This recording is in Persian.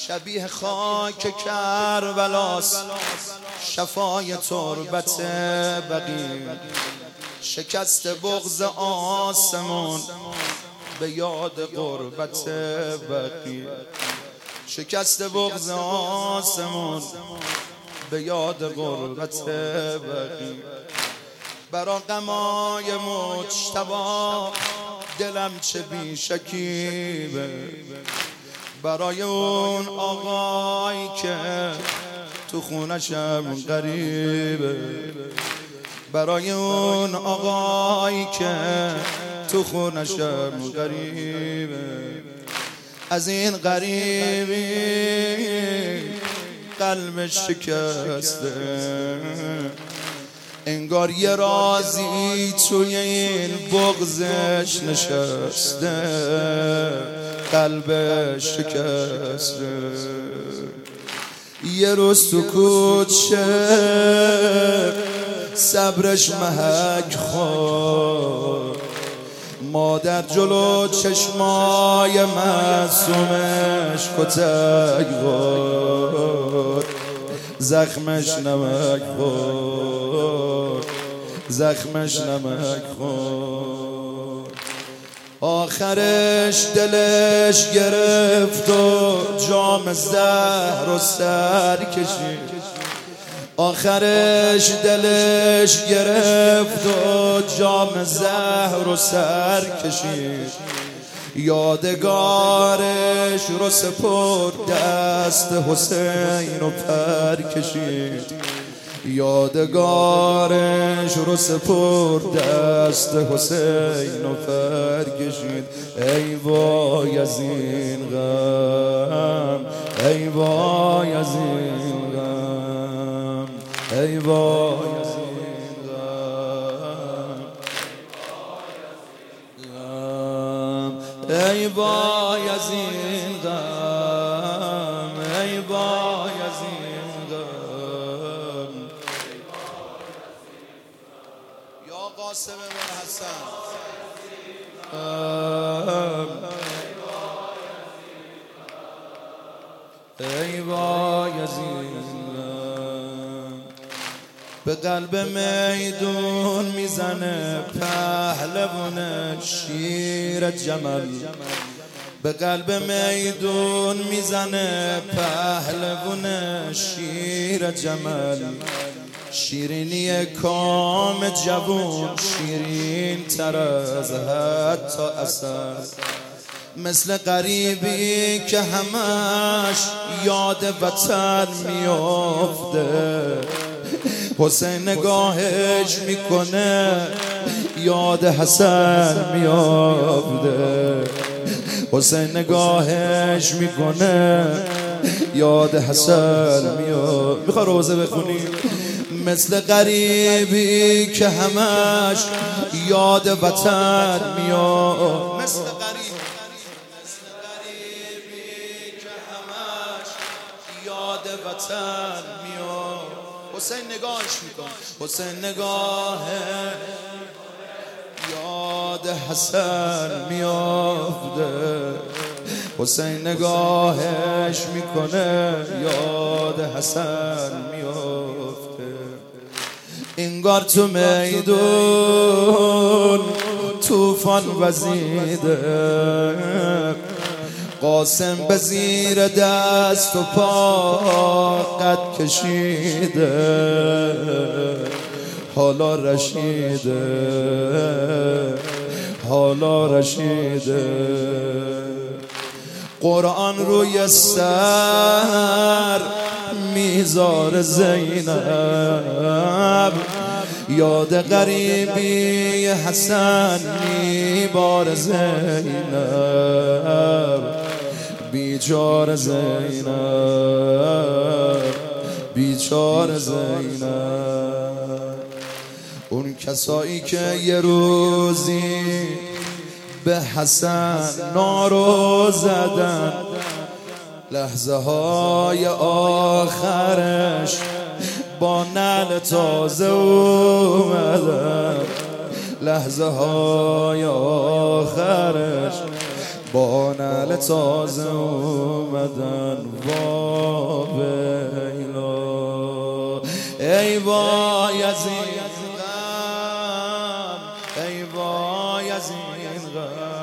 شبیه خاک کربلاست شفای تربت بقیع، شکست بغض آسمان به یاد غربت بقیع، شکست بغض آسمان به یاد غربت بقیع. برا غمای مجتبی دلم چه بی شکیبه، برای اون آقایی که تو خونشم غریبه، برای اون آقایی که تو خونشم غریبه. از این غریبی قلبش شکسته، انگار یه رازی توی این بغضش نشسته، قلبش شکسته. یه روز سکوت شه صبرش محک خورد، مادر جلو چشمای معصومش کتک برد، زخمش نمک خورد، زخمش نمک خورد. آخرش دلش گرفت و جام زهر و سر کشید، آخرش دلش گرفت و جام زهر و سر کشید. یادگارش رو سپرد دست حسین و پر کشید، یادگارش رو سپرد دست حسین و پر کشید. ای وای از این غم، ای وای از این غم، ای وای از این غم، ای وای از این غم، ای وای از این غم. یا قاسم بن حسن ای وای از این غم. به قلب میدون میزنه پهلوان شیر جمل، به قلب میدون میزنه پهلوان شیر جمل. شیرینی کام جوون شیرین تر از حتی عسل، مثل غریبی که همش یاد وطن میافته. حسین نگاهش میکنه یاد حسن میافته، حسین نگاهش میکنه یاد حسن میافته. میخوای روزه بخونی؟ مثل غریبی که همش یاد وطن میافته، مثل غریبی که همش یاد وطن میافته. حسین نگاهش میکنه، حسین نگاه یاد حسن میافته، حسین نگاهش میکنه یاد حسن میافته. انگار تو میدون طوفان وزیده، قاسم به زیر دست و پا قد کشیده، حالا رشیده، حالا رشیده. قرآن روی سر میذاره زینب، یاد غریبی حسن میباره زینب، بیچاره زینب، بیچاره زینب. اون کسایی که یه روزی به حسن نارو زدن، لحظه های آخرش با نعل تازه اومدن، لحظه های آخرش با نعل تازه اومدن وا ویلا. ای وای از این غم، ای وای از این غم،